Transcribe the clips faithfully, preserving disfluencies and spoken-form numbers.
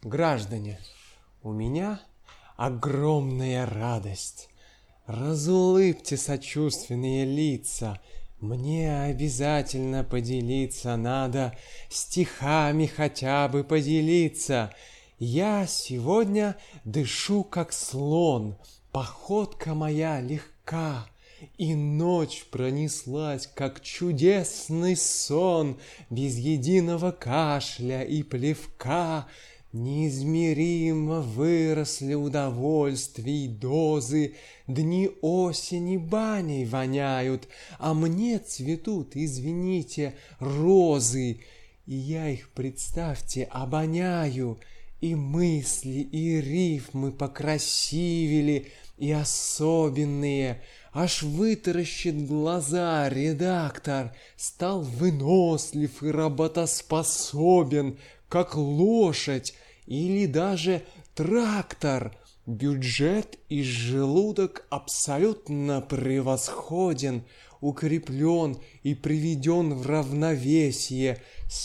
Граждане, у меня огромная радость. Разулыбьте сочувственные лица. Мне обязательно поделиться надо, стихами хотя бы поделиться. Я сегодня дышу как слон, походка моя легка, и ночь пронеслась, как чудесный сон, без единого кашля и плевка. Неизмеримо выросли удовольствий дозы, дни осени баней воняют, а мне цветут, извините, розы. И я их, представьте, обоняю, и мысли, и рифмы покрасивели, и особенные. Аж вытаращит глаза редактор, стал вынослив и работоспособен, как лошадь или даже трактор. Бюджет и желудок абсолютно превосходен, укреплен и приведен в равновесие.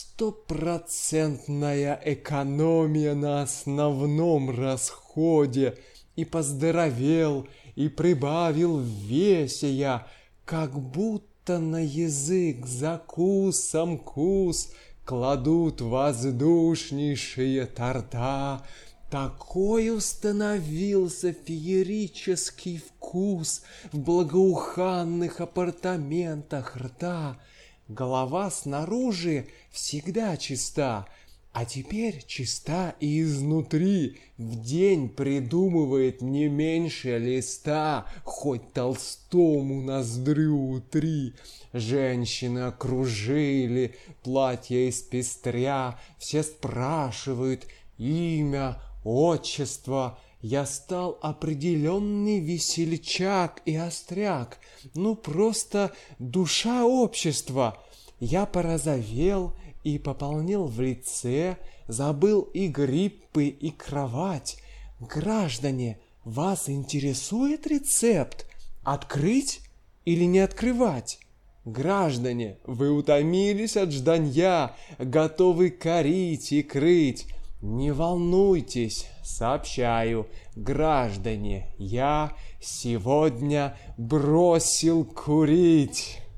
Стопроцентная экономия на основном расходе. И поздоровел, и прибавил в весе я, как будто на язык закусом кус кладут воздушнейшие торта. Такой установился феерический вкус в благоуханных апартаментах рта. Голова снаружи всегда чиста, а теперь чиста и изнутри. В день придумывает не меньше листа, хоть Толстому ноздрю утри. Женщины окружили, платья испестря, все спрашивают имя, отчество. Я стал определенный весельчак и остряк, ну просто душа общества. Я порозовел и пополнел в лице, забыл и гриппы, и кровать. Граждане, вас интересует рецепт? Открыть или не открывать? Граждане, вы утомились от жданья, готовы корить и крыть. Не волнуйтесь, сообщаю, граждане, я сегодня бросил курить.